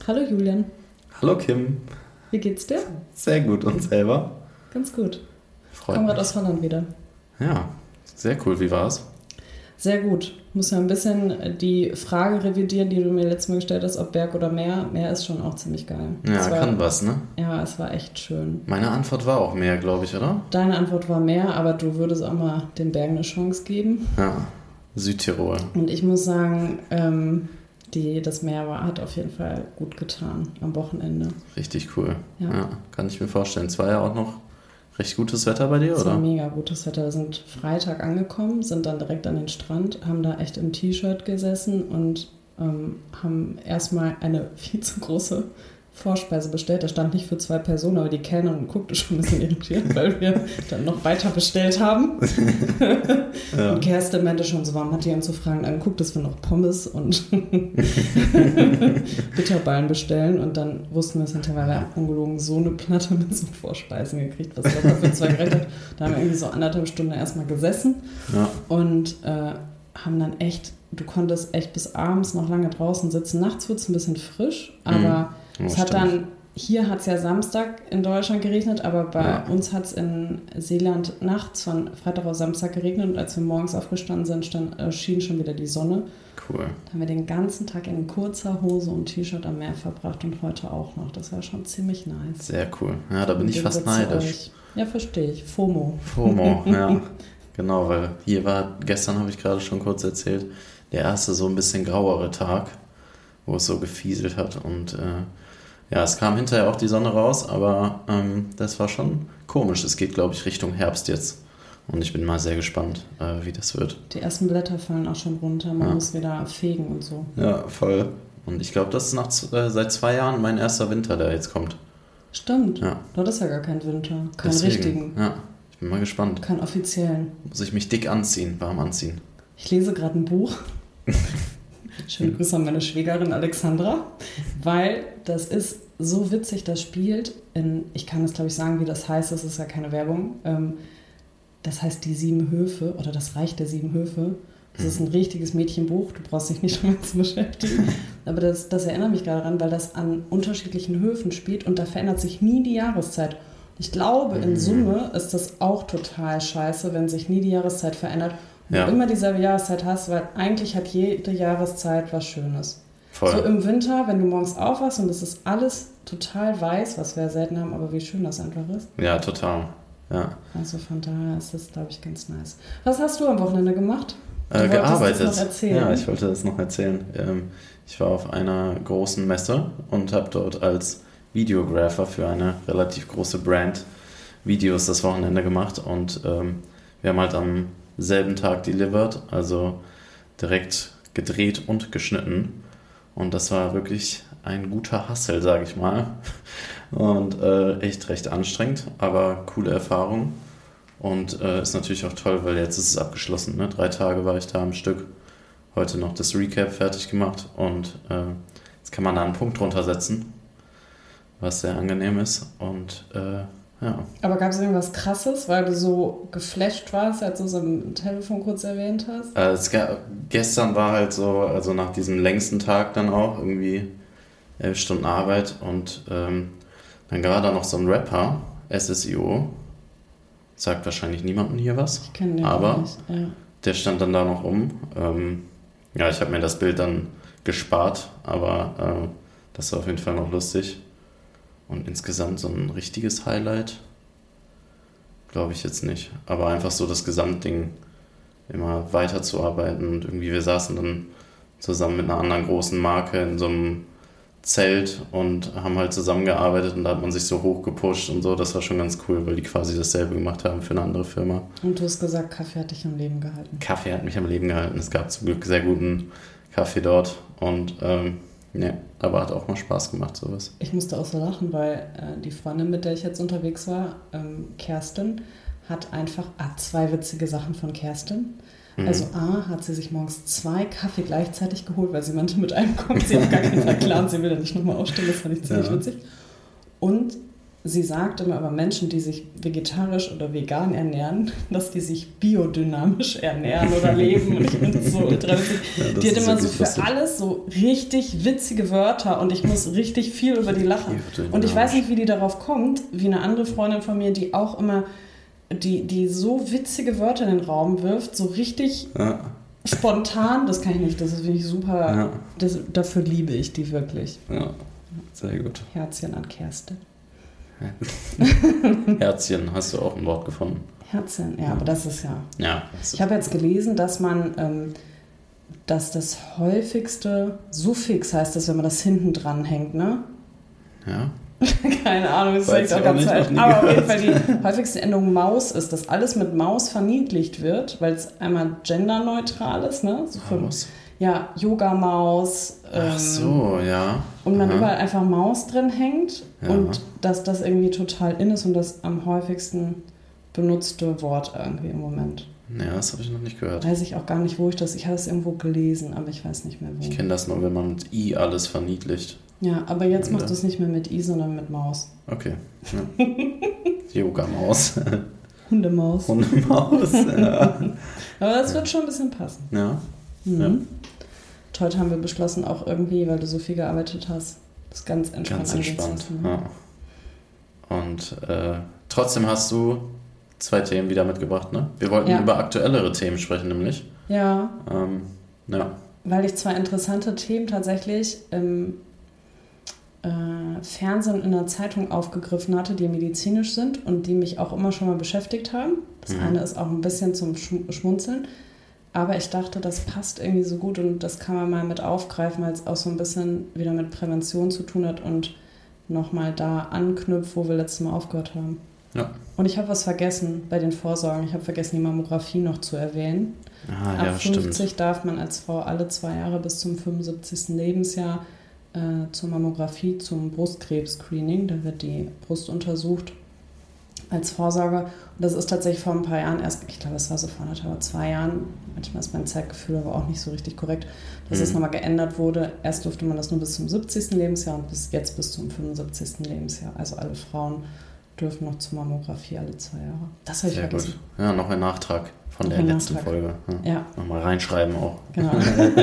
Hallo Julian, Hallo Kim, wie geht's dir? sehr gut und selber? Ganz gut. Freut Komm mich. gerade aus Holland wieder. Ja, sehr cool. Wie war's? Sehr gut. Muss ja ein bisschen die Frage revidieren, die du mir letztes Mal gestellt hast, ob Berg oder Meer. Meer ist schon auch ziemlich geil. Ja, kann was, ne? Ja, es war echt schön. Meine Antwort war auch mehr, glaube ich, oder? Deine Antwort war Meer, aber du würdest auch mal den Bergen eine Chance geben. Ja, Südtirol. Und ich muss sagen, das Meer hat auf jeden Fall gut getan am Wochenende. Richtig cool. Ja. Ja, kann ich mir vorstellen. Es war ja auch noch recht gutes Wetter bei dir, Es war oder? mega gutes Wetter. Wir sind Freitag angekommen, sind dann direkt an den Strand, haben da echt im T-Shirt gesessen und haben erstmal eine viel zu große Vorspeise bestellt. Da stand nicht für 2 Personen, aber die Kellnerin guckte schon ein bisschen irritiert, weil wir dann noch weiter bestellt haben. Ja. Und Kerstin meinte schon so, warum hat die uns so Fragen angeguckt, dass wir noch Pommes und Bitterballen bestellen. Und dann wussten wir es hinterher, weil wir ungelogen so eine Platte mit so Vorspeisen gekriegt, was locker für 2 gerecht hat. Da haben wir irgendwie so 1,5 Stunden erstmal gesessen Ja, und haben dann echt, du konntest echt bis abends noch lange draußen sitzen. Nachts wird es ein bisschen frisch, aber es hat stimmt. dann, hier hat es ja Samstag in Deutschland geregnet, aber bei uns hat es in Seeland nachts von Freitag auf Samstag geregnet und als wir morgens aufgestanden sind, schien schon wieder die Sonne. Cool. Da haben wir den ganzen Tag in kurzer Hose und T-Shirt am Meer verbracht und heute auch noch. Das war schon ziemlich nice. Sehr cool. Ja, da bin ich Im fast Gegensatz zu neidisch. euch. Ja, verstehe ich. FOMO. FOMO, ja. Genau, weil hier war, gestern habe ich gerade schon kurz erzählt, der erste so ein bisschen grauere Tag, wo es so gefieselt hat und ja, es kam hinterher auch die Sonne raus, aber das war schon komisch. Es geht, glaube ich, Richtung Herbst jetzt und ich bin mal sehr gespannt, wie das wird. Die ersten Blätter fallen auch schon runter. Man muss wieder fegen und so. Ja, voll. Und ich glaube, das ist seit 2 Jahren mein erster Winter, der jetzt kommt. Stimmt. Ja. Dort ist ja gar kein Winter. Keinen Deswegen, richtigen. Ja, ich bin mal gespannt. Keinen offiziellen. Muss ich mich dick anziehen, warm anziehen. Ich lese gerade ein Buch. Schöne Grüße an meine Schwägerin Alexandra, weil das ist so witzig, das spielt ich kann das glaube ich sagen, wie das heißt, das ist ja keine Werbung. Das heißt die 7 Höfe oder das Reich der 7 Höfe. Das ist ein richtiges Mädchenbuch, du brauchst dich nicht damit zu beschäftigen. Aber das erinnert mich gerade daran, weil das an unterschiedlichen Höfen spielt und da verändert sich nie die Jahreszeit. Ich glaube, in Summe ist das auch total scheiße, wenn sich nie die Jahreszeit verändert und Ja. du immer dieselbe Jahreszeit hast, weil eigentlich hat jede Jahreszeit was Schönes. Voll. So im Winter, wenn du morgens aufwachst und es ist alles total weiß, was wir selten haben, aber wie schön das einfach ist. Ja, total. Ja. Also von daher ist das, glaube ich, ganz nice. Was hast du am Wochenende gemacht? Du wolltest Gearbeitet. das noch erzählen. Ja, ich wollte das noch erzählen. Ich war auf einer großen Messe und habe dort als Videographer für eine relativ große Brand Videos das Wochenende gemacht und wir haben halt am selben Tag delivered, also direkt gedreht und geschnitten und das war wirklich ein guter Hustle, sage ich mal, und echt recht anstrengend, aber coole Erfahrung. Und ist natürlich auch toll, weil jetzt ist es abgeschlossen. Ne? 3 Tage war ich da am Stück. Heute noch das Recap fertig gemacht. Und jetzt kann man da einen Punkt drunter setzen, was sehr angenehm ist. Und ja. Aber gab es irgendwas Krasses, weil du so geflasht warst, als du es am Telefon kurz erwähnt hast? Gestern war halt so, also nach diesem längsten Tag dann auch irgendwie 11 Stunden Arbeit. Und dann war da noch so ein Rapper, SSIO. Sagt wahrscheinlich niemandem hier was. Ich kenne den aber nicht. Ja. der stand dann da noch rum. Ja, ich habe mir das Bild dann gespart, aber das war auf jeden Fall noch lustig. Und insgesamt so ein richtiges Highlight glaube ich jetzt nicht. Aber einfach so das Gesamtding immer weiterzuarbeiten. Und irgendwie wir saßen dann zusammen mit einer anderen großen Marke in so einem Zelt und haben halt zusammengearbeitet und da hat man sich so hochgepusht und so. Das war schon ganz cool, weil die quasi dasselbe gemacht haben für eine andere Firma. Und du hast gesagt, Kaffee hat dich am Leben gehalten. Kaffee hat mich am Leben gehalten. Es gab zum Glück sehr guten Kaffee dort und ne, aber hat auch mal Spaß gemacht, sowas. Ich musste auch so lachen, weil die Freundin, mit der ich jetzt unterwegs war, Kerstin, hat einfach 2 witzige Sachen von Kerstin. Also A, hat sie sich morgens 2 Kaffee gleichzeitig geholt, weil sie meinte, mit einem kommt sie auf gar keinen Fall klar und sie will dann nicht nochmal aufstehen, das fand ich ziemlich witzig. Und sie sagt immer über Menschen, die sich vegetarisch oder vegan ernähren, dass die sich biodynamisch ernähren oder leben. Und ich finde das so ultra witzig. Ja, die hat immer so für lustig. Alles so richtig witzige Wörter und ich muss richtig viel über die lachen. Und ich weiß nicht, wie die darauf kommt, wie eine andere Freundin von mir, die auch immer die so witzige Wörter in den Raum wirft, so richtig spontan. Das kann ich nicht, das ist wirklich super. Ja. Dafür liebe ich die wirklich. Ja, sehr gut. Herzchen an Kerstin. Herzchen, hast du auch ein Wort gefunden? Herzchen, ja, aber das ist ja. Ja. Ich habe jetzt gelesen, dass dass das häufigste Suffix heißt, dass wenn man das hinten dran hängt, ne? Ja. Keine Ahnung, das ist auch ganz falsch. Aber auf jeden Fall die häufigste Endung Maus ist, dass alles mit Maus verniedlicht wird, weil es einmal genderneutral ist, ne? So für, ja, Yoga-Maus. Ach so, ja. Und man überall einfach Maus drin hängt und dass das irgendwie total in ist und das am häufigsten benutzte Wort irgendwie im Moment. Ja, das habe ich noch nicht gehört. Weiß ich auch gar nicht, ich habe es irgendwo gelesen, aber ich weiß nicht mehr wo. Ich kenne das nur, wenn man mit I alles verniedlicht. Ja, aber jetzt macht es nicht mehr mit I, sondern mit Maus. Okay. Ja. Yoga-Maus. Hundemaus. Hundemaus, ja. Aber das wird schon ein bisschen passen. Ja. Mhm. Ja. Heute haben wir beschlossen, auch irgendwie, weil du so viel gearbeitet hast, das ganz entspannt zu tun. Ja. Und trotzdem hast du 2 Themen wieder mitgebracht, ne? Wir wollten über aktuellere Themen sprechen, nämlich. Ja. Ja. Weil ich 2 interessante Themen tatsächlich im Fernsehen in der Zeitung aufgegriffen hatte, die medizinisch sind und die mich auch immer schon mal beschäftigt haben. Das eine ist auch ein bisschen zum Schmunzeln. Aber ich dachte, das passt irgendwie so gut und das kann man mal mit aufgreifen, weil es auch so ein bisschen wieder mit Prävention zu tun hat und nochmal da anknüpft, wo wir letztes Mal aufgehört haben. Ja. Und ich habe was vergessen bei den Vorsorgen. Ich habe vergessen, die Mammographie noch zu erwähnen. Ab 50 stimmt. Darf man als Frau alle 2 Jahre bis zum 75. Lebensjahr zur Mammographie, zum Brustkrebs-Screening. Da wird die Brust untersucht als Vorsorge. Und das ist tatsächlich vor ein paar Jahren erst, ich glaube, es war so vor 2 Jahren, manchmal ist mein Zeitgefühl aber auch nicht so richtig korrekt, dass es nochmal geändert wurde. Erst durfte man das nur bis zum 70. Lebensjahr und jetzt bis zum 75. Lebensjahr. Also alle Frauen dürfen noch zur Mammographie alle 2 Jahre. Das habe ich vergessen. Gut. Ja, noch ein Nachtrag von der letzten Folge. Ja. Nochmal reinschreiben auch. Genau.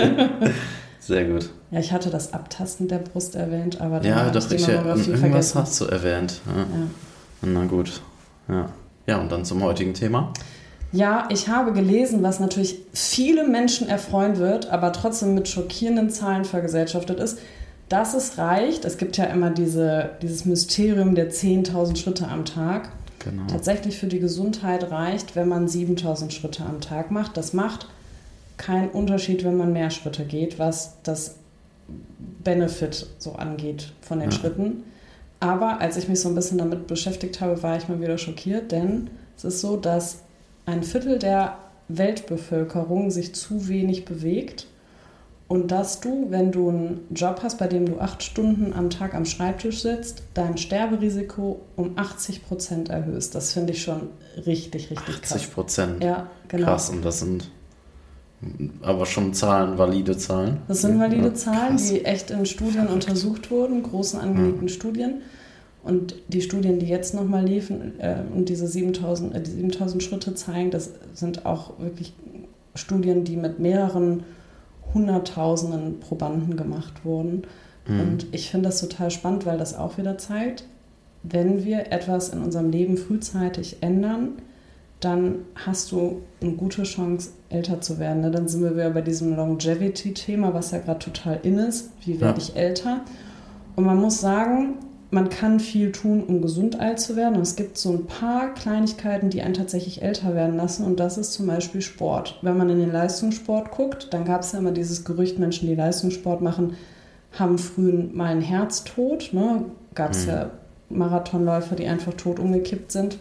Sehr gut. Ja, ich hatte das Abtasten der Brust erwähnt, aber dann habe ich die Mammographie irgendwas hast du erwähnt. Ja. Na gut. Ja, und dann zum heutigen Thema. Ja, ich habe gelesen, was natürlich viele Menschen erfreuen wird, aber trotzdem mit schockierenden Zahlen vergesellschaftet ist, dass es reicht. Es gibt ja immer dieses Mysterium der 10.000 Schritte am Tag. Genau. Tatsächlich für die Gesundheit reicht, wenn man 7.000 Schritte am Tag macht. Das macht keinen Unterschied, wenn man mehr Schritte geht, was das Benefit so angeht von den Schritten. Aber als ich mich so ein bisschen damit beschäftigt habe, war ich mal wieder schockiert, denn es ist so, dass 1/4 der Weltbevölkerung sich zu wenig bewegt und dass du, wenn du einen Job hast, bei dem du 8 Stunden am Tag am Schreibtisch sitzt, dein Sterberisiko um 80% erhöhst. Das finde ich schon richtig krass. 80%? Ja, genau. Krass, und das sind aber schon valide Zahlen? Das sind valide Zahlen, die echt in Studien untersucht wurden, großen angelegten Studien. Und die Studien, die jetzt nochmal liefen und diese 7.000 Schritte zeigen, das sind auch wirklich Studien, die mit mehreren Hunderttausenden Probanden gemacht wurden. Und ich finde das total spannend, weil das auch wieder zeigt, wenn wir etwas in unserem Leben frühzeitig ändern, dann hast du eine gute Chance, älter zu werden. Ne? Dann sind wir wieder bei diesem Longevity-Thema, was ja gerade total in ist. Wie werde ich älter? Und man muss sagen, man kann viel tun, um gesund alt zu werden. Und es gibt so ein paar Kleinigkeiten, die einen tatsächlich älter werden lassen. Und das ist zum Beispiel Sport. Wenn man in den Leistungssport guckt, dann gab es ja immer dieses Gerücht, Menschen, die Leistungssport machen, haben früh mal einen Herztod. Ne? Gab es ja Marathonläufer, die einfach tot umgekippt sind.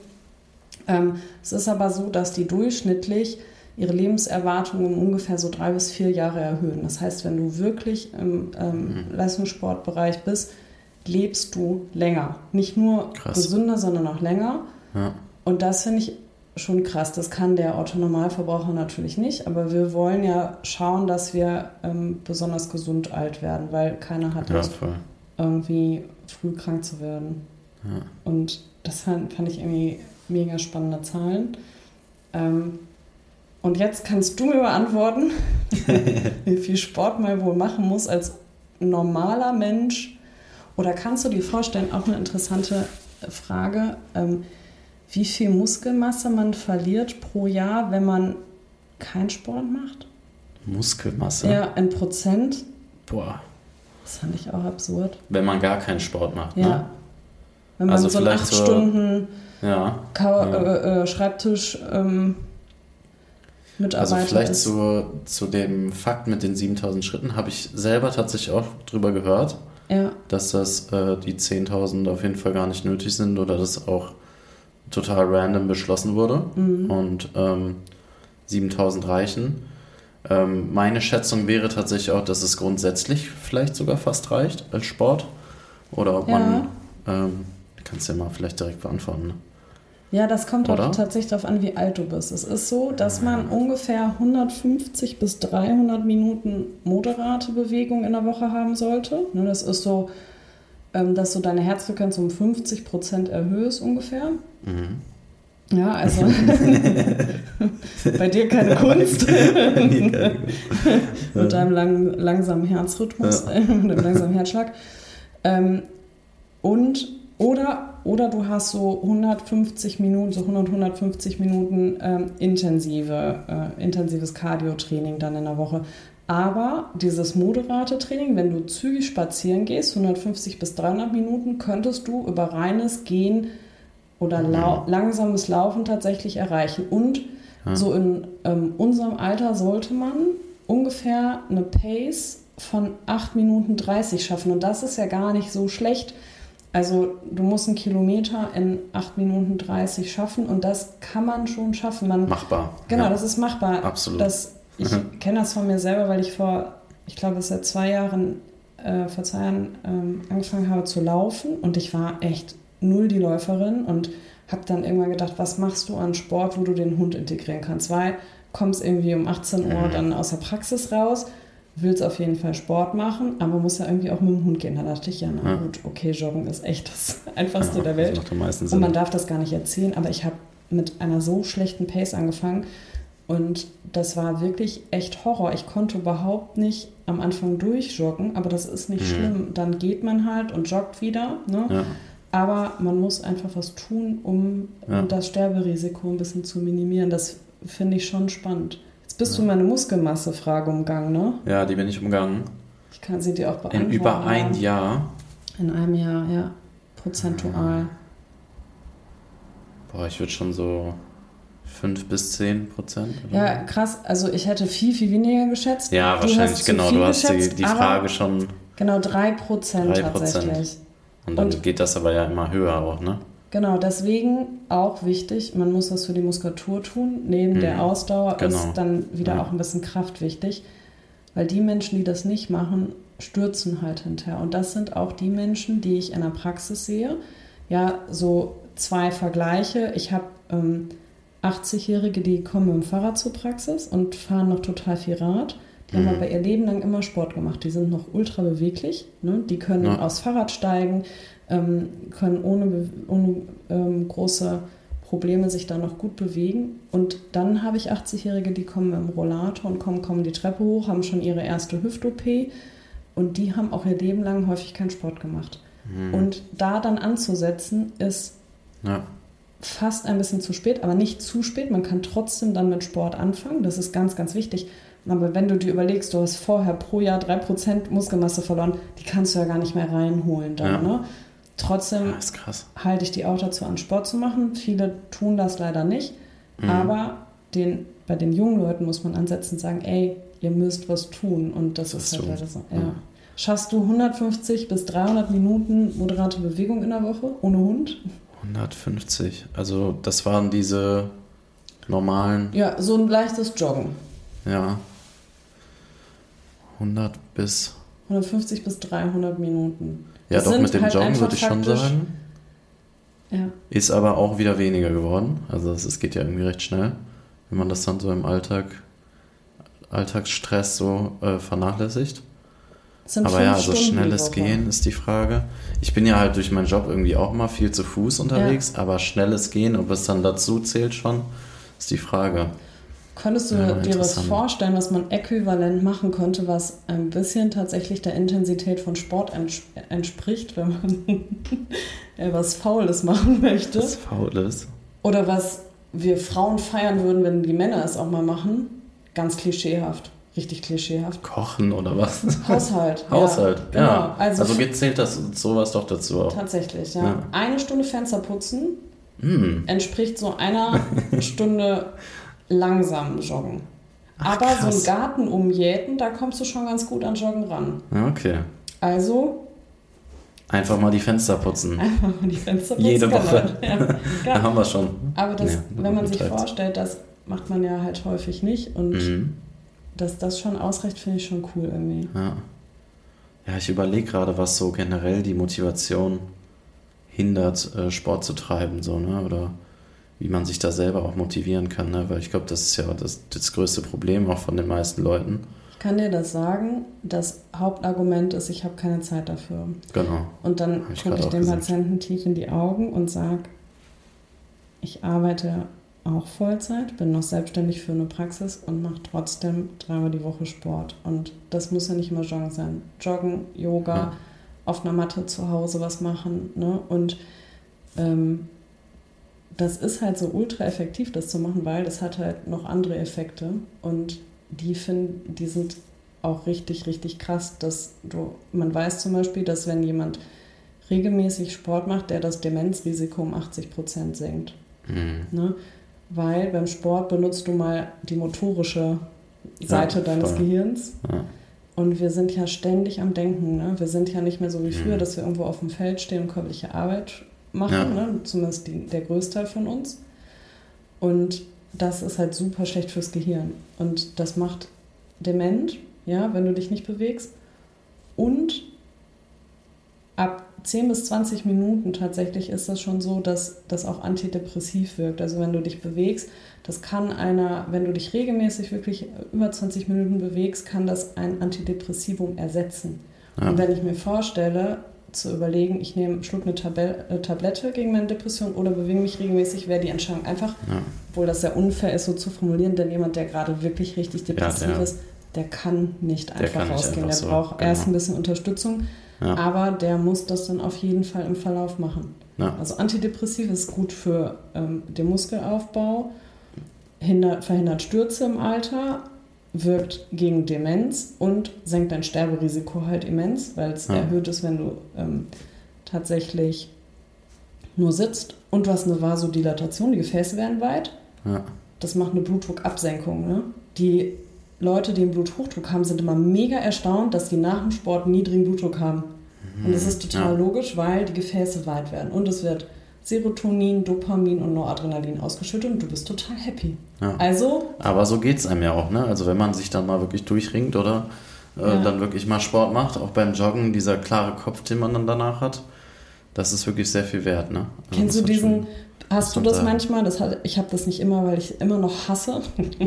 Es ist aber so, dass die durchschnittlich ihre Lebenserwartung um ungefähr so 3 bis 4 Jahre erhöhen. Das heißt, wenn du wirklich im Leistungssportbereich bist, lebst du länger. Nicht nur gesünder, sondern auch länger. Ja. Und das finde ich schon krass. Das kann der Otto-Normalverbraucher natürlich nicht, aber wir wollen ja schauen, dass wir besonders gesund alt werden, weil keiner hat Lust, irgendwie früh krank zu werden. Ja. Und das fand ich irgendwie mega spannende Zahlen. Und jetzt kannst du mir beantworten, wie viel Sport man wohl machen muss als normaler Mensch. Oder kannst du dir vorstellen, auch eine interessante Frage, wie viel Muskelmasse man verliert pro Jahr, wenn man keinen Sport macht? Muskelmasse? Ja, in Prozent. Boah. Das fand ich auch absurd. Wenn man gar keinen Sport macht, ja. ne? Wenn man also so 8 Stunden Schreibtisch Mitarbeiter also vielleicht ist. zu dem Fakt mit den 7000 Schritten habe ich selber tatsächlich auch drüber gehört, dass das die 10.000 auf jeden Fall gar nicht nötig sind oder das auch total random beschlossen wurde und 7.000 reichen. Meine Schätzung wäre tatsächlich auch, dass es grundsätzlich vielleicht sogar fast reicht als Sport oder ob man, kannst du ja mal vielleicht direkt beantworten, ne? Ja, das kommt auch tatsächlich darauf an, wie alt du bist. Es ist so, dass man ungefähr 150 bis 300 Minuten moderate Bewegung in der Woche haben sollte. Das ist so, dass du deine Herzfrequenz um 50% erhöhst ungefähr. Mhm. Ja, also bei dir keine Kunst. Mit deinem langsamen Herzrhythmus, mit deinem langsamen Herzschlag. Oder du hast so 150 Minuten intensives Cardio-Training dann in der Woche. Aber dieses moderate Training, wenn du zügig spazieren gehst, 150 bis 300 Minuten, könntest du über reines Gehen oder langsames Laufen tatsächlich erreichen. Und so in unserem Alter sollte man ungefähr eine Pace von 8 Minuten 30 schaffen. Und das ist ja gar nicht so schlecht. Also du musst einen Kilometer in 8 Minuten 30 schaffen und das kann man schon schaffen. Machbar. Genau, das ist machbar. Absolut. Ich kenne das von mir selber, weil ich glaube, seit 2 Jahren, angefangen habe zu laufen und ich war echt null die Läuferin und habe dann irgendwann gedacht, was machst du an Sport, wo du den Hund integrieren kannst? Weil kommst irgendwie um 18 Uhr dann aus der Praxis raus, willst auf jeden Fall Sport machen, aber musst ja irgendwie auch mit dem Hund gehen. Da dachte ich, gut, okay, Joggen ist echt das Einfachste der Welt. Das macht am meisten Sinn. Und man darf das gar nicht erzählen, aber ich habe mit einer so schlechten Pace angefangen und das war wirklich echt Horror. Ich konnte überhaupt nicht am Anfang durchjoggen, aber das ist nicht schlimm. Dann geht man halt und joggt wieder, ne? Ja. Aber man muss einfach was tun, um das Sterberisiko ein bisschen zu minimieren. Das finde ich schon spannend. Jetzt bist du meine Muskelmasse-Frage umgangen, ne? Ja, die bin ich umgangen. Ich kann sie dir auch beantworten. In über ein Jahr? In einem Jahr, ja. Prozentual. Boah, ich würde schon so 5-10%. Ja, krass. Also ich hätte viel, viel weniger geschätzt. Ja, wahrscheinlich, genau. Du hast die Frage schon... Genau, 3% tatsächlich. Und dann geht das aber ja immer höher auch, ne? Genau, deswegen auch wichtig, man muss was für die Muskulatur tun. Neben der Ausdauer ist dann wieder auch ein bisschen Kraft wichtig. Weil die Menschen, die das nicht machen, stürzen halt hinterher. Und das sind auch die Menschen, die ich in der Praxis sehe. Ja, so 2 Vergleiche. Ich habe 80-Jährige, die kommen mit dem Fahrrad zur Praxis und fahren noch total viel Rad. Die haben aber ihr Leben lang immer Sport gemacht. Die sind noch ultra beweglich. Ne? Die können aufs Fahrrad steigen, können ohne große Probleme sich da noch gut bewegen. Und dann habe ich 80-Jährige, die kommen mit dem Rollator und kommen die Treppe hoch, haben schon ihre erste Hüft-OP und die haben auch ihr Leben lang häufig keinen Sport gemacht. Und da dann anzusetzen, ist fast ein bisschen zu spät, aber nicht zu spät. Man kann trotzdem dann mit Sport anfangen. Das ist ganz, ganz wichtig. Aber wenn du dir überlegst, du hast vorher pro Jahr 3% Muskelmasse verloren, die kannst du ja gar nicht mehr reinholen dann, ne? Trotzdem halte ich die auch dazu an, Sport zu machen. Viele tun das leider nicht. Aber bei den jungen Leuten muss man ansetzen und sagen, ey, ihr müsst was tun. Und das ist halt leider so. Ja. Schaffst du 150 bis 300 Minuten moderate Bewegung in der Woche ohne Hund? 150. Also das waren diese normalen... Ja, so ein leichtes Joggen. Ja. 150 bis 300 Minuten. Ja, doch, mit dem halt Joggen würde ich schon sagen. Ja. Ist aber auch wieder weniger geworden. Also es geht ja irgendwie recht schnell, wenn man das dann so im Alltagsstress so vernachlässigt. Es sind Aber 5 ja, so Stunden die schnelles Woche. Gehen ist die Frage. Ich bin ja halt durch meinen Job irgendwie auch mal viel zu Fuß unterwegs, aber schnelles Gehen, ob es dann dazu zählt schon, ist die Frage. Könntest du Ja, dir was interessant. vorstellen, was man äquivalent machen könnte, was ein bisschen tatsächlich der Intensität von Sport entspricht, wenn man was Faules machen möchte? Das faul ist. Oder was wir Frauen feiern würden, wenn die Männer es auch mal machen? Ganz klischeehaft. Richtig klischeehaft. Kochen oder was? Haushalt. Haushalt, ja. Genau. ja. Also zählt das sowas doch dazu auch. tatsächlich, ja. Ja. 1 Stunde Fenster putzen Hm. entspricht so einer Stunde langsam joggen. Ach, Aber so krass. einen Garten umjäten, da kommst du schon ganz gut an Joggen ran. Ja, okay. Also Einfach mal die Fenster putzen. einfach mal die Fenster putzen. Jede Woche. Ja, Da ja. haben wir schon. Aber das, Ja, wenn man sich übertreibt's. vorstellt, das macht man ja halt häufig nicht. Und Mhm. dass das schon ausreicht, finde ich schon cool irgendwie. Ja. Ja, ich überlege gerade, was so generell die Motivation hindert, Sport zu treiben, so, ne? Oder wie man sich da selber auch motivieren kann, ne? Weil ich glaube, das ist ja das größte Problem auch von den meisten Leuten. Ich kann dir das sagen, das Hauptargument ist, ich habe keine Zeit dafür. Genau. Und dann Hab ich gucke gerade ich auch dem gesagt. Patienten tief in die Augen und sage, ich arbeite auch Vollzeit, bin noch selbstständig für eine Praxis und mache trotzdem 3-mal die Woche Sport. Und das muss ja nicht immer Joggen sein. Joggen, Yoga, Ja. auf einer Matte zu Hause was machen. Ne? Und das ist halt so ultra effektiv, das zu machen, weil das hat halt noch andere Effekte. Und die sind auch richtig, richtig krass. Man weiß zum Beispiel, dass wenn jemand regelmäßig Sport macht, der das Demenzrisiko um 80% senkt. Mhm. Ne? Weil beim Sport benutzt du mal die motorische Seite Ja, deines voll. Gehirns. Ja. Und wir sind ja ständig am Denken. Ne? Wir sind ja nicht mehr so wie früher, Mhm. dass wir irgendwo auf dem Feld stehen und körperliche Arbeit machen. Ja. Ne? Zumindest der Größteil von uns. Und das ist halt super schlecht fürs Gehirn. Und das macht dement, ja, wenn du dich nicht bewegst. Und ab 10 bis 20 Minuten tatsächlich ist das schon so, dass das auch antidepressiv wirkt. Also wenn du dich bewegst, wenn du dich regelmäßig wirklich über 20 Minuten bewegst, kann das ein Antidepressivum ersetzen. Ja. Und wenn ich mir vorstelle, zu überlegen, ich schluck eine Tablette gegen meine Depression oder bewege mich regelmäßig, wäre die Entscheidung einfach, Ja. obwohl das sehr unfair ist, so zu formulieren, denn jemand, der gerade wirklich richtig depressiv der- ist, der kann nicht Der einfach kann nicht rausgehen. einfach Der so, braucht genau. erst ein bisschen Unterstützung, Ja. aber der muss das dann auf jeden Fall im Verlauf machen. Ja. Also Antidepressiv ist gut für den Muskelaufbau, verhindert Stürze im Alter, wirkt gegen Demenz und senkt dein Sterberisiko halt immens, weil es Ja. erhöht ist, wenn du tatsächlich nur sitzt. Und du hast eine Vasodilatation, die Gefäße werden weit. Ja. Das macht eine Blutdruckabsenkung. Ne? Die Leute, die einen Bluthochdruck haben, sind immer mega erstaunt, dass die nach dem Sport niedrigen Blutdruck haben. Und das ist total Ja. logisch, weil die Gefäße weit werden. Und es wird Serotonin, Dopamin und Noradrenalin ausgeschüttet und du bist total happy. Ja. Also, Aber so geht es einem ja auch, ne? Also wenn man sich dann mal wirklich durchringt oder Ja. dann wirklich mal Sport macht, auch beim Joggen, dieser klare Kopf, den man dann danach hat, das ist wirklich sehr viel wert, ne? Also kennst du das hat diesen, schon- hast du man das sagen. manchmal? Ich habe das nicht immer, weil ich immer noch hasse.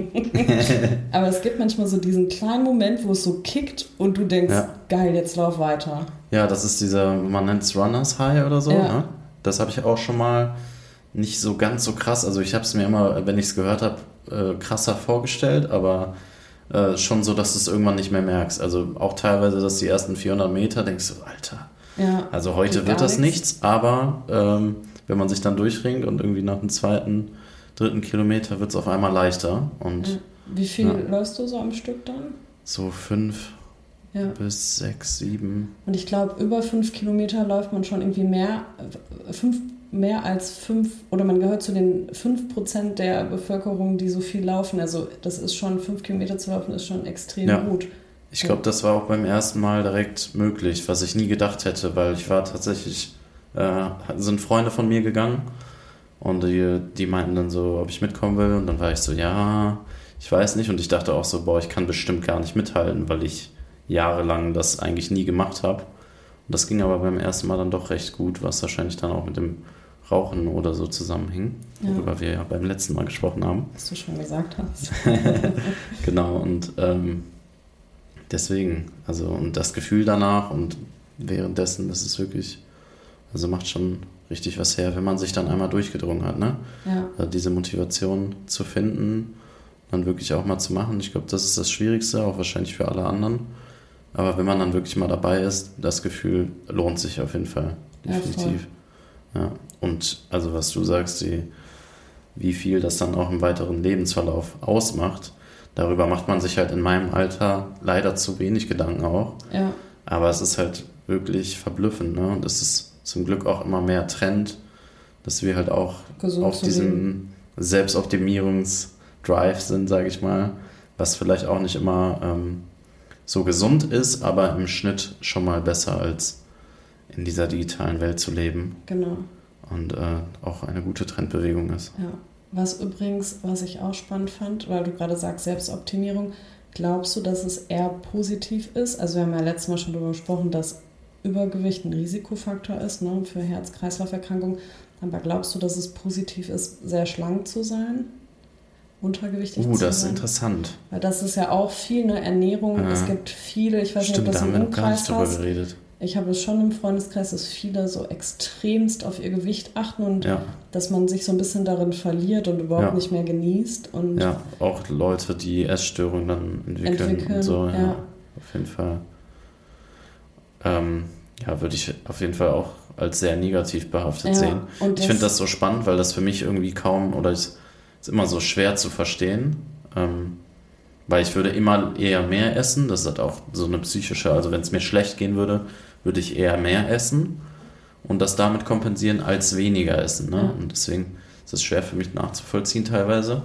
Aber es gibt manchmal so diesen kleinen Moment, wo es so kickt und du denkst, Ja. geil, jetzt lauf weiter. Ja, das ist dieser, man nennt es Runners High oder so, Ja. ne? Das habe ich auch schon mal nicht so ganz so krass, also ich habe es mir immer, wenn ich es gehört habe, krasser vorgestellt, aber schon so, dass du es irgendwann nicht mehr merkst. Also auch teilweise, dass die ersten 400 Meter denkst du, Alter, Ja. also heute Und wird gar das nichts. nichts, aber wenn man sich dann durchringt und irgendwie nach dem 2., 3. Kilometer wird es auf einmal leichter und Ja. Wie viel Ja. läufst du so am Stück dann? so 5 Ja. bis 6, 7. Und ich glaube, über 5 Kilometer läuft man schon irgendwie mehr als 5, oder man gehört zu den 5% der Bevölkerung, die so viel laufen. Also das ist schon, 5 Kilometer zu laufen, ist schon extrem Ja. gut. Ich glaube, das war auch beim ersten Mal direkt möglich, was ich nie gedacht hätte, weil ich war tatsächlich, sind Freunde von mir gegangen und die meinten dann so, ob ich mitkommen will und dann war ich so, ja, ich weiß nicht und ich dachte auch so, boah, ich kann bestimmt gar nicht mithalten, weil ich jahrelang das eigentlich nie gemacht habe. Und das ging aber beim ersten Mal dann doch recht gut, was wahrscheinlich dann auch mit dem Rauchen oder so zusammenhing, Ja. worüber wir ja beim letzten Mal gesprochen haben. Was du schon gesagt hast. Genau, und deswegen, also und das Gefühl danach und währenddessen, das ist wirklich, also macht schon richtig was her, wenn man sich dann einmal durchgedrungen hat, ne? Ja. Also diese Motivation zu finden, dann wirklich auch mal zu machen. Ich glaube, das ist das Schwierigste, auch wahrscheinlich für alle anderen. Aber wenn man dann wirklich mal dabei ist, das Gefühl lohnt sich auf jeden Fall, definitiv. Ja, und also was du sagst, wie viel das dann auch im weiteren Lebensverlauf ausmacht, darüber macht man sich halt in meinem Alter leider zu wenig Gedanken auch. Ja. Aber es ist halt wirklich verblüffend, ne? Und es ist zum Glück auch immer mehr Trend, dass wir halt auch Gesund auf zu diesem leben. Selbstoptimierungsdrive sind, sage ich mal, was vielleicht auch nicht immer so gesund ist, aber im Schnitt schon mal besser als in dieser digitalen Welt zu leben. Genau. Und auch eine gute Trendbewegung ist. Ja. Was ich auch spannend fand, weil du gerade sagst Selbstoptimierung, glaubst du, dass es eher positiv ist? Also wir haben ja letztes Mal schon darüber gesprochen, dass Übergewicht ein Risikofaktor ist, ne, für Herz-Kreislauf-Erkrankungen. Aber glaubst du, dass es positiv ist, sehr schlank zu sein? Untergewichtig zu sein? Das ist interessant. Weil das ist ja auch viel eine Ernährung. Ja. Es gibt viele, ich weiß Stimmt, nicht, ob da das haben im wir noch gar nicht Umkreis drüber hast. geredet. Ich habe es schon im Freundeskreis, dass viele so extremst auf ihr Gewicht achten und dass man sich so ein bisschen darin verliert und überhaupt nicht mehr genießt. Und ja, auch Leute, die Essstörungen dann entwickeln und so. Ja, auf jeden Fall. Würde ich auf jeden Fall auch als sehr negativ behaftet sehen. Ich finde das so spannend, weil das für mich irgendwie kaum, oder ist immer so schwer zu verstehen, weil ich würde immer eher mehr essen, das ist auch so eine psychische, also wenn es mir schlecht gehen würde, würde ich eher mehr essen und das damit kompensieren als weniger essen. Ne? Ja. Und deswegen ist es schwer für mich nachzuvollziehen teilweise.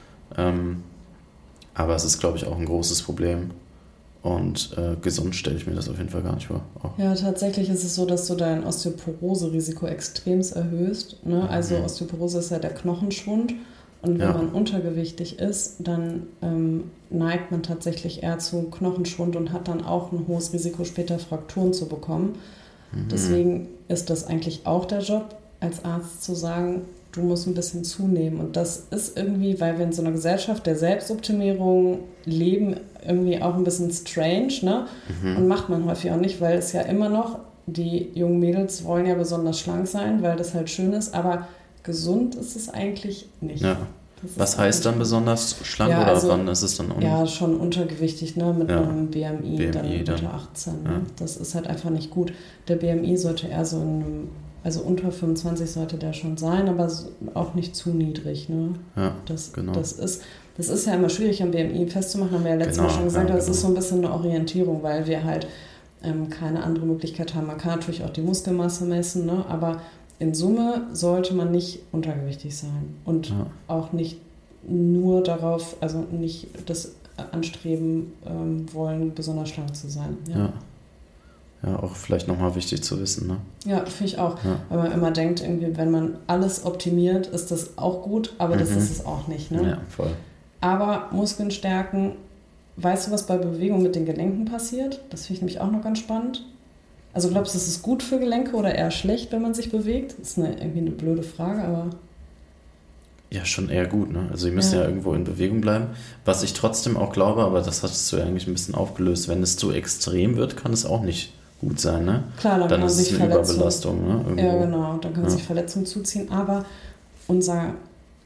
Aber es ist, glaube ich, auch ein großes Problem. Und gesund stelle ich mir das auf jeden Fall gar nicht vor. Auch. Ja, tatsächlich ist es so, dass du dein Osteoporose-Risiko extremst erhöhst. Ne? Also Osteoporose ist ja der Knochenschwund. Und wenn man untergewichtig ist, dann neigt man tatsächlich eher zu Knochenschwund und hat dann auch ein hohes Risiko, später Frakturen zu bekommen. Deswegen ist das eigentlich auch der Job, als Arzt zu sagen, du musst ein bisschen zunehmen. Und das ist irgendwie, weil wir in so einer Gesellschaft der Selbstoptimierung leben, irgendwie auch ein bisschen strange, ne? Und macht man häufig auch nicht, weil es ja immer noch, die jungen Mädels wollen ja besonders schlank sein, weil das halt schön ist, aber gesund ist es eigentlich nicht. Ja. Was heißt dann besonders schlank oder wann ist es dann? Ja, schon untergewichtig, ne? Mit einem BMI dann unter 18. Ne? Das ist halt einfach nicht gut. Der BMI sollte eher so also unter 25 sollte der schon sein, aber auch nicht zu niedrig. Ne? Ja, das ist ja immer schwierig am BMI festzumachen, haben wir ja letztes Mal schon gesagt, aber es ist so ein bisschen eine Orientierung, weil wir halt keine andere Möglichkeit haben. Man kann natürlich auch die Muskelmasse messen, ne? Aber in Summe sollte man nicht untergewichtig sein und auch nicht nur darauf, also nicht das anstreben wollen, besonders schlank zu sein. Ja, auch vielleicht nochmal wichtig zu wissen. Ne? Ja, finde ich auch. Ja. Weil man immer denkt, irgendwie, wenn man alles optimiert, ist das auch gut, aber das ist es auch nicht. Ne? Ja, voll. Aber Muskeln stärken, weißt du, was bei Bewegung mit den Gelenken passiert? Das finde ich nämlich auch noch ganz spannend. Also glaubst du, ist es gut für Gelenke oder eher schlecht, wenn man sich bewegt? Das ist irgendwie eine blöde Frage, aber... Ja, schon eher gut, ne? Also die müssen ja irgendwo in Bewegung bleiben. Was ich trotzdem auch glaube, aber das hattest du ja eigentlich ein bisschen aufgelöst, wenn es zu extrem wird, kann es auch nicht gut sein, ne? Klar, dann kann man sich eine Überbelastung, ne? Irgendwo. Ja, genau, dann kann man sich Verletzungen zuziehen, aber unser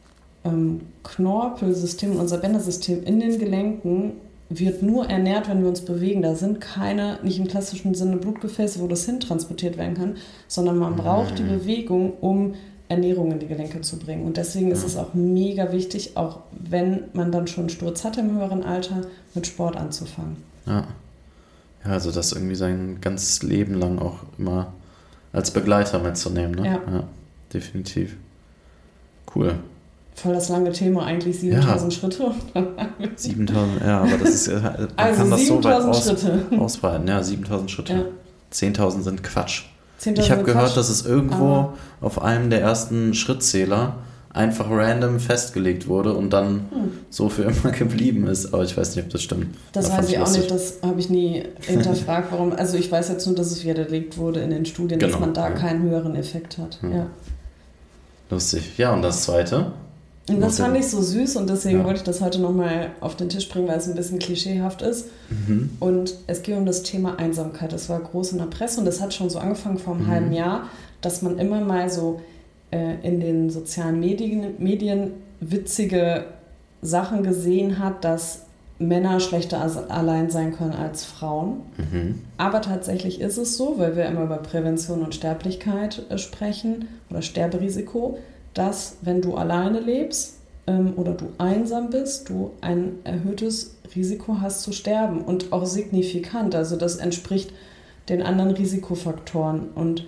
Knorpelsystem, unser Bändersystem in den Gelenken wird nur ernährt, wenn wir uns bewegen. Da sind nicht im klassischen Sinne Blutgefäße, wo das hintransportiert werden kann, sondern man braucht die Bewegung, um Ernährung in die Gelenke zu bringen. Und deswegen ist es auch mega wichtig, auch wenn man dann schon einen Sturz hat im höheren Alter, mit Sport anzufangen. Ja, also das irgendwie sein ganzes Leben lang auch immer als Begleiter mitzunehmen. Ne? Ja, definitiv. Cool. Voll das lange Thema, eigentlich 7000 Schritte. 7000, aber das ist man also kann das so weit ausbreiten. Ja, 7000 Schritte. Ja. 10.000 sind Quatsch. 10.000 ich habe gehört, dass es irgendwo auf einem der ersten Schrittzähler einfach random festgelegt wurde und dann so für immer geblieben ist. Aber ich weiß nicht, ob das stimmt. Das weiß ich auch nicht, das habe ich nie hinterfragt, warum. Also ich weiß jetzt nur, dass es widerlegt wurde in den Studien, dass man da keinen höheren Effekt hat. Ja. Lustig. Ja, und das Zweite? Und das fand ich so süß und deswegen wollte ich das heute nochmal auf den Tisch bringen, weil es ein bisschen klischeehaft ist. Und es geht um das Thema Einsamkeit. Das war groß in der Presse und das hat schon so angefangen vor einem halben Jahr, dass man immer mal so in den sozialen Medien witzige Sachen gesehen hat, dass Männer schlechter allein sein können als Frauen. Aber tatsächlich ist es so, weil wir immer über Prävention und Sterblichkeit sprechen oder Sterberisiko, dass wenn du alleine lebst oder du einsam bist, du ein erhöhtes Risiko hast zu sterben und auch signifikant. Also das entspricht den anderen Risikofaktoren und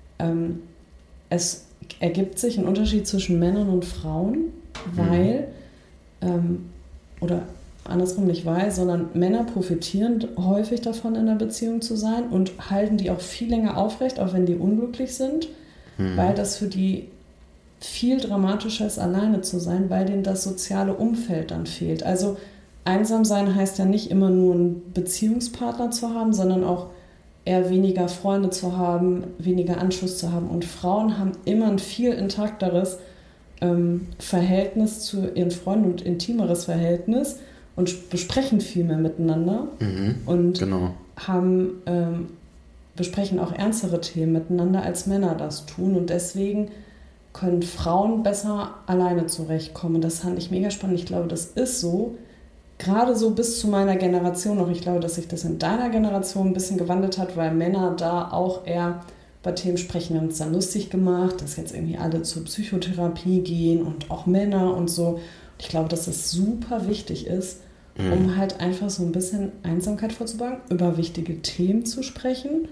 es ergibt sich ein Unterschied zwischen Männern und Frauen, weil, oder andersrum nicht weil, sondern Männer profitieren häufig davon, in einer Beziehung zu sein und halten die auch viel länger aufrecht, auch wenn die unglücklich sind, weil das für die viel dramatischer ist, alleine zu sein, weil denen das soziale Umfeld dann fehlt. Also einsam sein heißt ja nicht immer nur einen Beziehungspartner zu haben, sondern auch eher weniger Freunde zu haben, weniger Anschluss zu haben. Und Frauen haben immer ein viel intakteres Verhältnis zu ihren Freunden und intimeres Verhältnis und besprechen viel mehr miteinander und haben, besprechen auch ernstere Themen miteinander, als Männer das tun. Und deswegen können Frauen besser alleine zurechtkommen. Das fand ich mega spannend. Ich glaube, das ist so, gerade so bis zu meiner Generation noch. Ich glaube, dass sich das in deiner Generation ein bisschen gewandelt hat, weil Männer da auch eher bei Themen sprechen. Wir haben uns dann lustig gemacht, dass jetzt irgendwie alle zur Psychotherapie gehen und auch Männer und so. Ich glaube, dass das super wichtig ist, um halt einfach so ein bisschen Einsamkeit vorzubeugen, über wichtige Themen zu sprechen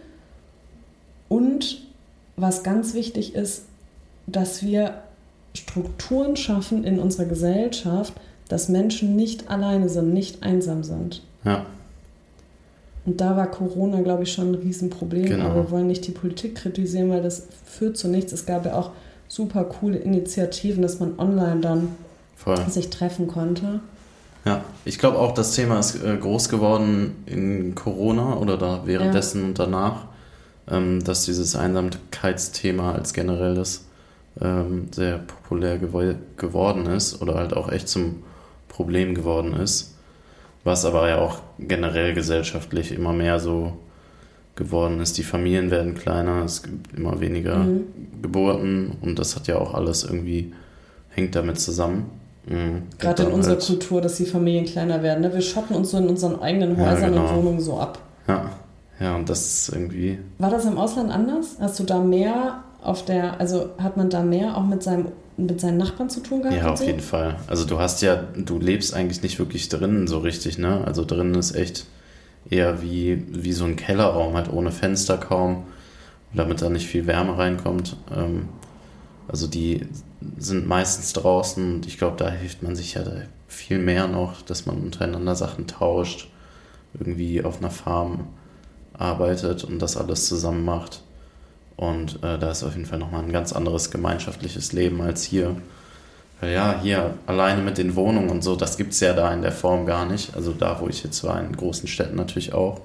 und was ganz wichtig ist, dass wir Strukturen schaffen in unserer Gesellschaft, dass Menschen nicht alleine sind, nicht einsam sind. Ja. Und da war Corona, glaube ich, schon ein Riesenproblem. Genau. Aber wir wollen nicht die Politik kritisieren, weil das führt zu nichts. Es gab ja auch super coole Initiativen, dass man online dann sich treffen konnte. Ja, ich glaube auch, das Thema ist groß geworden in Corona oder da währenddessen und danach, dass dieses Einsamkeitsthema als generelles sehr populär geworden ist oder halt auch echt zum Problem geworden ist, was aber ja auch generell gesellschaftlich immer mehr so geworden ist. Die Familien werden kleiner, es gibt immer weniger Geburten und das hat ja auch alles irgendwie, hängt damit zusammen. Gerade in unserer Kultur, dass die Familien kleiner werden. Ne? Wir schotten uns so in unseren eigenen Häusern und Wohnungen so ab. Ja, und das ist irgendwie... War das im Ausland anders? Hast du da mehr hat man da mehr auch mit seinen Nachbarn zu tun gehabt? Ja, auf jeden Fall. Also du lebst eigentlich nicht wirklich drinnen so richtig, ne? Also drinnen ist echt eher wie so ein Kellerraum, halt ohne Fenster kaum, damit da nicht viel Wärme reinkommt. Also die sind meistens draußen und ich glaube, da hilft man sich ja da viel mehr noch, dass man untereinander Sachen tauscht, irgendwie auf einer Farm arbeitet und das alles zusammen macht. Und da ist auf jeden Fall nochmal ein ganz anderes gemeinschaftliches Leben als hier. Ja, hier alleine mit den Wohnungen und so, das gibt es ja da in der Form gar nicht. Also da, wo ich jetzt war, in großen Städten natürlich auch.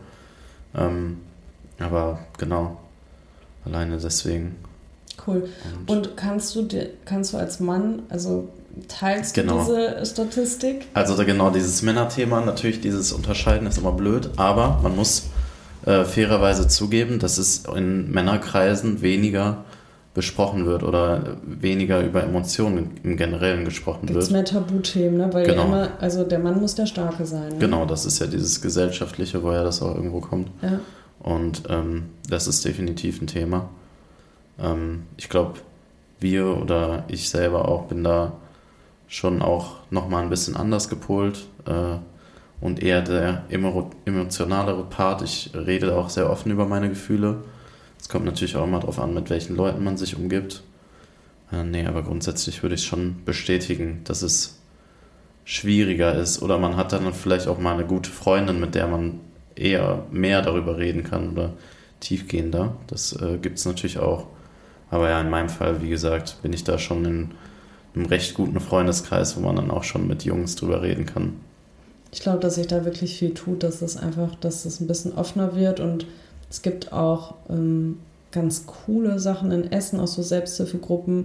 Aber genau, alleine deswegen. Cool. Und kannst du als Mann, also teilst du diese Statistik? Also genau, dieses Männerthema, natürlich dieses Unterscheiden ist immer blöd, aber man muss fairerweise zugeben, dass es in Männerkreisen weniger besprochen wird oder weniger über Emotionen im Generellen gesprochen wird. Gibt's mehr Tabuthemen, ne? Weil ja immer, also der Mann muss der Starke sein. Ne? Genau, das ist ja dieses Gesellschaftliche, woher das auch irgendwo kommt. Ja. Und das ist definitiv ein Thema. Ich glaube, wir oder ich selber auch bin da schon auch nochmal ein bisschen anders gepolt und eher der emotionalere Part. Ich rede auch sehr offen über meine Gefühle. Es kommt natürlich auch immer darauf an, mit welchen Leuten man sich umgibt. Aber grundsätzlich würde ich schon bestätigen, dass es schwieriger ist oder man hat dann vielleicht auch mal eine gute Freundin, mit der man eher mehr darüber reden kann oder tiefgehender. Das gibt es natürlich auch. Aber ja, in meinem Fall, wie gesagt, bin ich da schon in einem recht guten Freundeskreis, wo man dann auch schon mit Jungs drüber reden kann. Ich glaube, dass sich da wirklich viel tut, dass es ein bisschen offener wird und es gibt auch ganz coole Sachen in Essen, auch so Selbsthilfegruppen,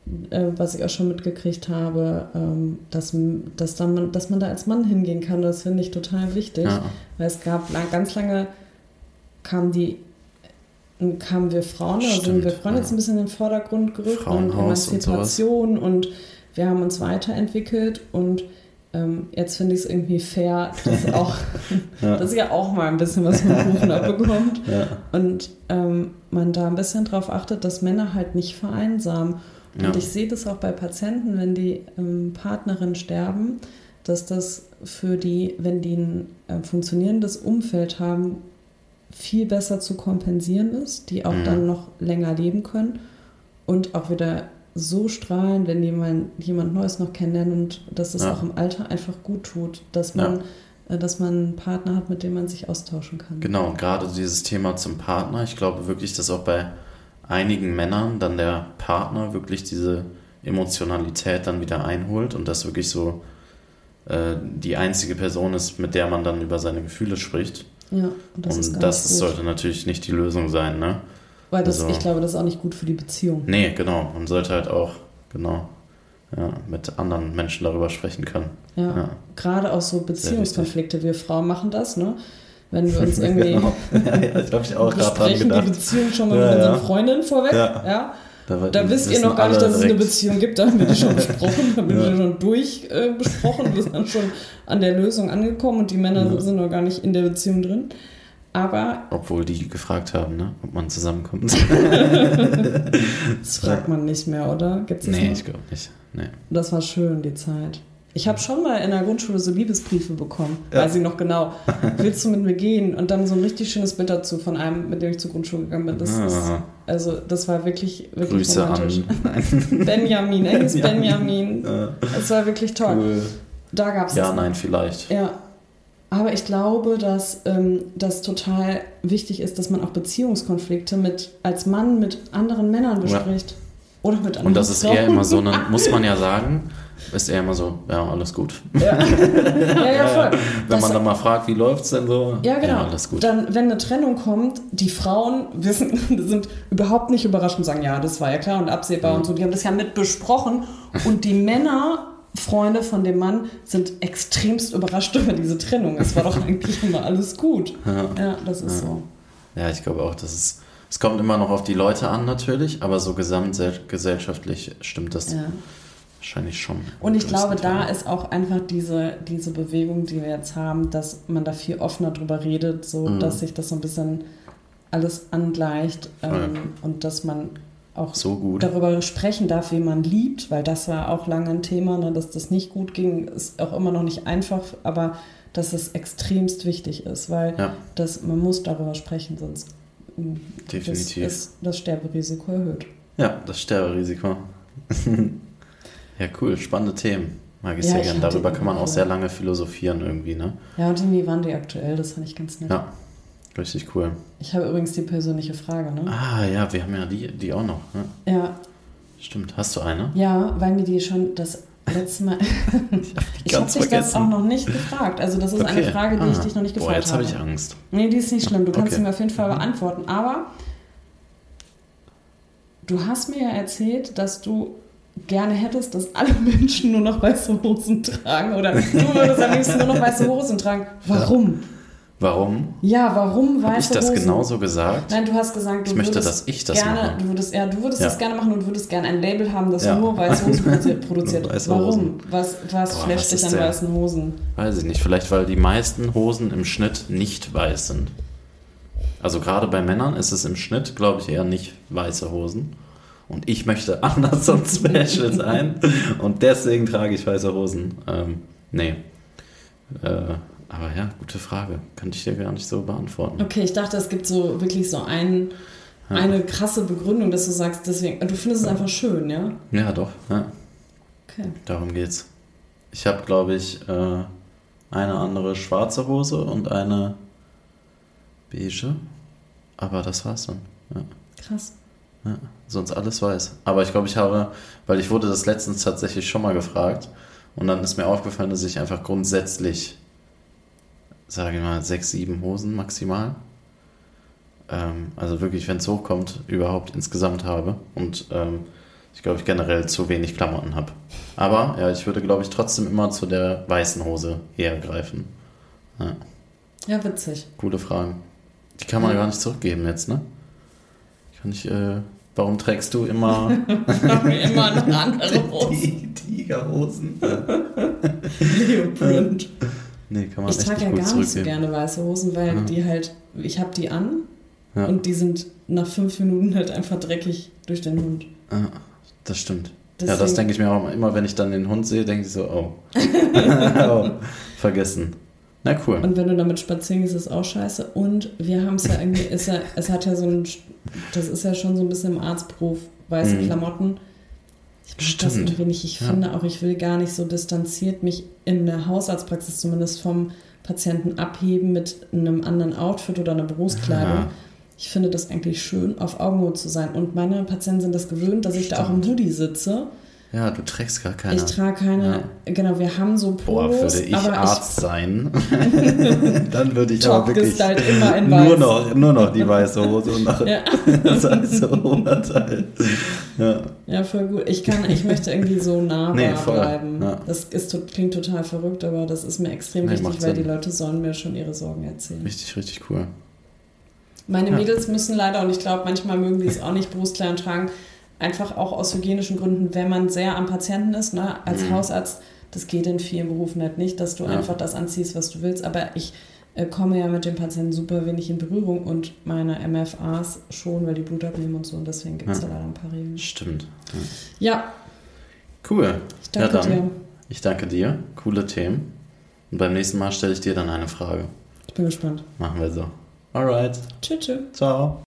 was ich auch schon mitgekriegt habe, dass man da als Mann hingehen kann. Das finde ich total wichtig. Ja. Weil es gab ganz lange, kamen wir Frauen, da sind wir Frauen jetzt ein bisschen in den Vordergrund gerückt und Emanzipation und wir haben uns weiterentwickelt und jetzt finde ich es irgendwie fair, dass ihr auch mal ein bisschen was vom Kuchen abbekommt und man da ein bisschen drauf achtet, dass Männer halt nicht vereinsamen. Und ich sehe das auch bei Patienten, wenn die Partnerin sterben, dass das für die, wenn die ein funktionierendes Umfeld haben, viel besser zu kompensieren ist, die auch dann noch länger leben können und auch wieder so strahlen, wenn die mal jemand Neues noch kennenlernen und dass das auch im Alter einfach gut tut, dass man einen Partner hat, mit dem man sich austauschen kann. Genau, und gerade dieses Thema zum Partner, ich glaube wirklich, dass auch bei einigen Männern dann der Partner wirklich diese Emotionalität dann wieder einholt und das wirklich so die einzige Person ist, mit der man dann über seine Gefühle spricht. Ja, und das sollte natürlich nicht die Lösung sein, ne? Weil ich glaube, das ist auch nicht gut für die Beziehung. Nee, genau. Man sollte halt auch, mit anderen Menschen darüber sprechen können. Ja. Gerade auch so Beziehungskonflikte. Wir Frauen machen das, ne? Wenn wir uns irgendwie das habe ich auch gerade dran gedacht. Die Beziehung schon mal mit unseren Freundinnen vorweg. Ja. Da wisst ihr noch gar nicht, dass es eine Beziehung gibt. Da haben wir die schon besprochen, haben wir die schon durchbesprochen. Wir sind schon an der Lösung angekommen und die Männer sind noch gar nicht in der Beziehung drin. Aber obwohl die gefragt haben, ne, ob man zusammenkommt. Das fragt man nicht mehr, oder? Gibt's das nee, noch? ich glaube nicht. Nee. Das war schön, die Zeit. Ich habe schon mal in der Grundschule so Liebesbriefe bekommen, weiß ich noch genau. Willst du mit mir gehen? Und dann so ein richtig schönes Bild dazu von einem, mit dem ich zur Grundschule gegangen bin. Das war wirklich Grüße romantisch. An Benjamin, er hieß Benjamin. Es war wirklich toll. Cool. Da gab es nein, vielleicht. Ja. Aber ich glaube, dass das total wichtig ist, dass man auch Beziehungskonflikte als Mann mit anderen Männern bespricht. Oder mit anderen Und das ist eher immer so, muss man ja sagen, ist eher immer so, alles gut. Ja, voll. Wenn man dann mal fragt, wie läuft es denn so? Ja, genau. Ja, alles gut. Dann, wenn eine Trennung kommt, die Frauen sind überhaupt nicht überrascht und sagen, ja, das war ja klar und absehbar und so. Die haben das ja mit besprochen. Und die Männer, Freunde von dem Mann, sind extremst überrascht über diese Trennung. Es war doch eigentlich immer alles gut. Ja, das ist so. Ja, ich glaube auch, es kommt immer noch auf die Leute an natürlich, aber so gesamtgesellschaftlich stimmt das wahrscheinlich schon. Und ich glaube, da ist auch einfach diese Bewegung, die wir jetzt haben, dass man da viel offener drüber redet, so dass sich das so ein bisschen alles angleicht und dass man auch so darüber sprechen darf, wie man liebt, weil das war auch lange ein Thema, ne, dass das nicht gut ging, ist auch immer noch nicht einfach, aber dass es extremst wichtig ist, weil man muss darüber sprechen, sonst definitiv ist das Sterberisiko erhöht. Ja, das Sterberisiko. Ja, cool, spannende Themen. Mag ich sehr gern. Darüber kann man auch sehr lange philosophieren irgendwie, ne? Ja, und irgendwie waren die aktuell, das fand ich ganz nett. Ja, richtig cool. Ich habe übrigens die persönliche Frage, ne? Ah, ja, wir haben ja die auch noch, ne? Ja. Stimmt, hast du eine? Ja, weil mir die schon das letzte Mal... ich habe dich das auch noch nicht gefragt. Also das ist eine Frage, die ich dich noch nicht gefragt habe. Jetzt habe ich Angst. Nee, die ist nicht schlimm. Du kannst sie mir auf jeden Fall beantworten. Aber du hast mir ja erzählt, dass du gerne hättest, dass alle Menschen nur noch weiße Hosen tragen. Oder du würdest am liebsten nur noch weiße Hosen tragen. Warum? Warum? Ja, warum weiße Hosen? Habe ich das genauso gesagt? Nein, du hast gesagt, ich möchte, dass ich das gerne, mache. Du würdest das gerne machen und würdest gerne ein Label haben, das nur weiße Hosen produziert. Warum? Was flasht dich an weißen Hosen? Weiß ich nicht. Vielleicht, weil die meisten Hosen im Schnitt nicht weiß sind. Also gerade bei Männern ist es im Schnitt, glaube ich, eher nicht weiße Hosen. Und ich möchte anders und special sein. Und deswegen trage ich weiße Hosen. Aber ja, gute Frage. Könnte ich dir gar nicht so beantworten. Okay, ich dachte, es gibt so wirklich so eine krasse Begründung, dass du sagst, deswegen, du findest es einfach schön, ja? Ja, doch. Ja. Okay. Darum geht's. Ich habe, glaube ich, eine andere schwarze Hose und eine beige. Aber das war's dann. Ja. Krass. Ja, sonst alles weiß. Aber ich glaube, weil ich wurde das letztens tatsächlich schon mal gefragt und dann ist mir aufgefallen, dass ich einfach grundsätzlich, sage ich mal, 6, 7 Hosen maximal, also wirklich, wenn es hochkommt, überhaupt insgesamt habe und ich glaube, ich generell zu wenig Klamotten habe. Aber ja, ich würde, glaube ich, trotzdem immer zu der weißen Hose eher greifen. Ja, Ja, witzig. coole Fragen. Die kann man gar nicht zurückgeben jetzt, ne? Kann ich, warum trägst du immer Immer noch andere Hosen. die Tigerhosen? Leoprint. Nee, kann man Ich echt trage nicht ja gut gar nicht so zurückgeben. gerne weiße Hosen, weil Ja. die halt, ich habe die an Ja. und die sind nach 5 Minuten halt einfach dreckig durch den Hund. Ah, das stimmt. Ja, Deswegen- das denke ich mir auch immer, wenn ich dann den Hund sehe, denke ich so, oh. Oh, vergessen. Na cool. Und wenn du damit spazieren gehst, ist es auch scheiße. Und wir haben es ja irgendwie, es hat ja so ein, das ist ja schon so ein bisschen im Arztberuf, weiße Klamotten. Ich mag das Stimmt. irgendwie nicht. Ich Ja. finde auch, ich will gar nicht so distanziert mich in der Hausarztpraxis zumindest vom Patienten abheben mit einem anderen Outfit oder einer Berufskleidung. Ja. Ich finde das eigentlich schön, auf Augenhöhe zu sein. Und meine Patienten sind das gewöhnt, dass ich da auch im Hoodie sitze. Ja, du trägst gar keine. Ich trage keine, genau, wir haben so Boah, Polos, würde ich aber Arzt sein, dann würde ich top aber wirklich gestylt immer in weiß. nur noch die weiße Hose und noch Ja. das weiße Oberteil. Ja. Ja, voll gut. Ich möchte irgendwie so nahbar Nee, voll. bleiben. Ja. Das klingt total verrückt, aber das ist mir extrem Nee, wichtig, macht weil Sinn. die Leute sollen mir schon ihre Sorgen erzählen. Richtig, richtig cool. Meine Ja. Mädels müssen leider, und ich glaube, manchmal mögen die es auch nicht, Brustkleidung tragen, einfach auch aus hygienischen Gründen, wenn man sehr am Patienten ist, ne? Als Hausarzt, das geht in vielen Berufen halt nicht, dass du einfach das anziehst, was du willst, aber ich komme ja mit den Patienten super wenig in Berührung und meine MFAs schon, weil die Blut abnehmen und so, und deswegen gibt es da leider ein paar Regeln. Stimmt. Ja, Cool. ich danke ja, dann, dir. Ich danke dir. Coole Themen. Und beim nächsten Mal stelle ich dir dann eine Frage. Ich bin gespannt. Machen wir so. Alright. Tschüss, tschüss. Ciao.